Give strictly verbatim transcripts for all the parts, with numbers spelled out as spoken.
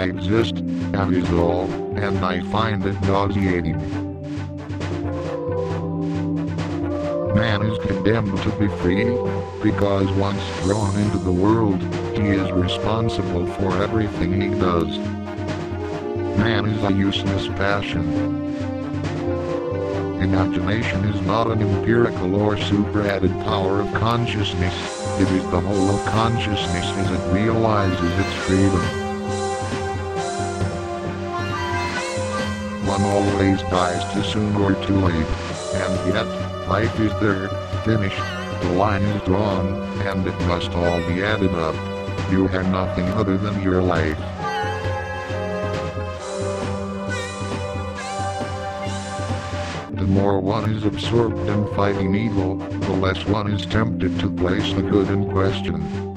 I exist, that is all, and I find it nauseating. Man is condemned to be free, because once thrown into the world, he is responsible for everything he does. Man is a useless passion. Imagination is not an empirical or superadded power of consciousness, it is the whole of consciousness as it realizes its freedom. One always dies too soon or too late, and yet, life is there, finished, the line is drawn, and it must all be added up. You have nothing other than your life. The more one is absorbed in fighting evil, the less one is tempted to place the good in question.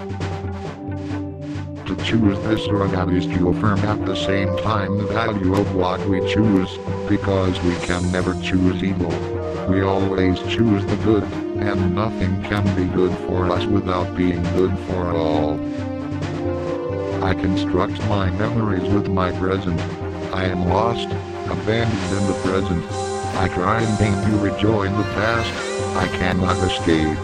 To choose this or that is to affirm at the same time the value of what we choose, because we can never choose evil. We always choose the good, and nothing can be good for us without being good for all. I construct my memories with my present. I am lost, abandoned in the present. I try in vain to rejoin the past, I cannot escape.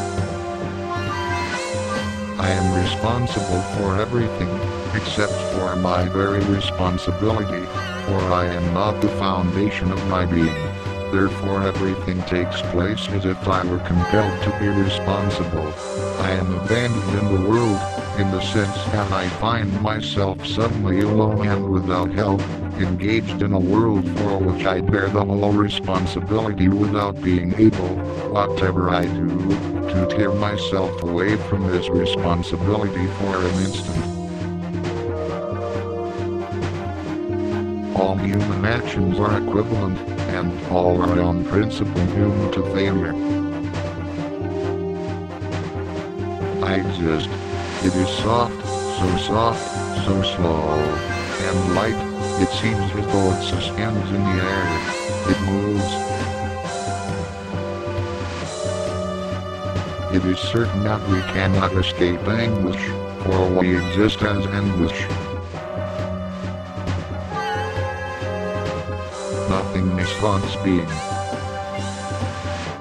I am responsible for everything, except for my very responsibility, for I am not the foundation of my being. Therefore everything takes place as if I were compelled to be responsible. I am abandoned in the world, in the sense that I find myself suddenly alone and without help, engaged in a world for which I bear the whole responsibility without being able, whatever I do, to tear myself away from this responsibility for an instant. All human actions are equivalent, and all are on principle doomed to failure. I exist. It is soft, so soft, so slow, and light, it seems as though it suspends in the air. It moves. It is certain that we cannot escape anguish, for we exist as anguish. Nothingness haunts being.